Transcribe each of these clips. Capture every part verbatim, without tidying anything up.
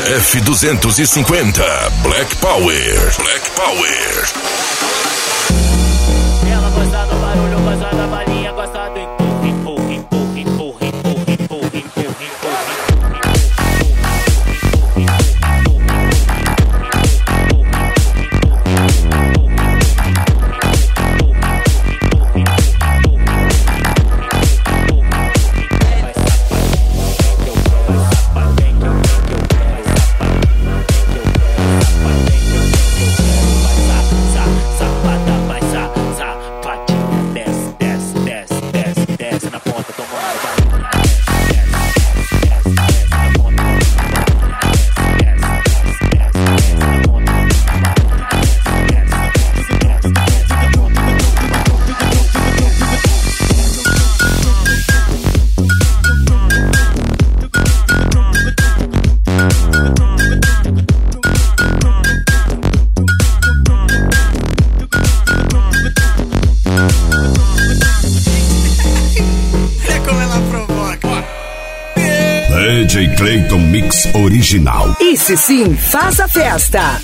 F duzentos e cinquenta Black Power. Black Power. Ela gosta do barulho, gosta da balinha, gosta do empurra, empurra, empurra, empurra, empurra, empurra, empurra, empurra. D J Clayton Mix Original. Esse sim, faz a festa.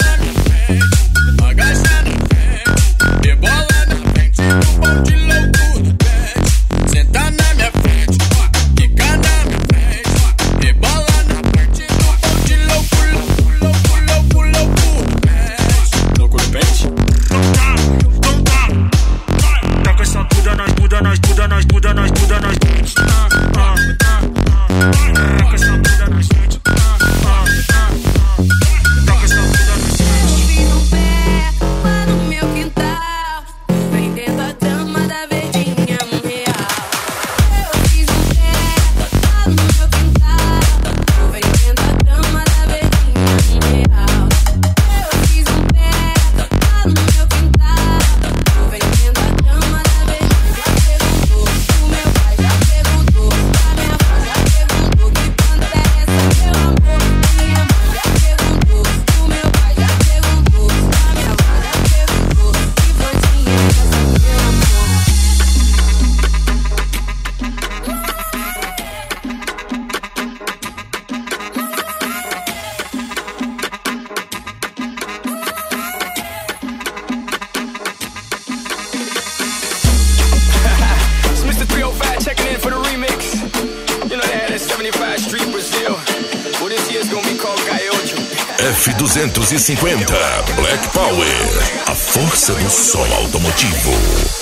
F duzentos e cinquenta Black Power. A força do som automotivo.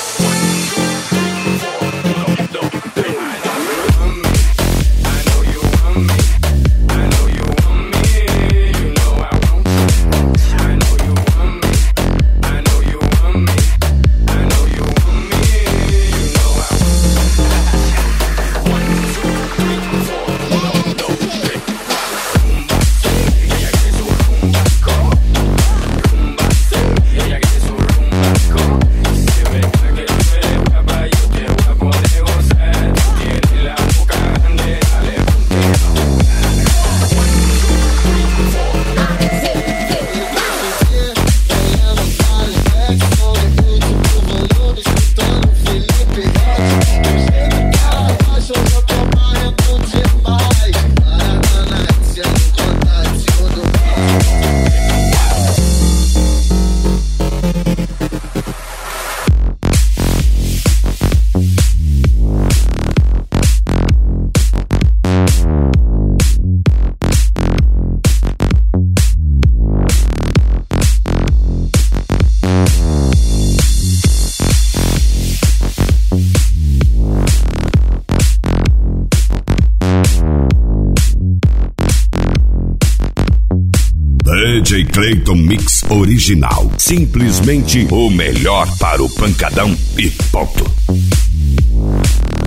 D J Clayton Mix Original. Simplesmente o melhor para o pancadão e ponto.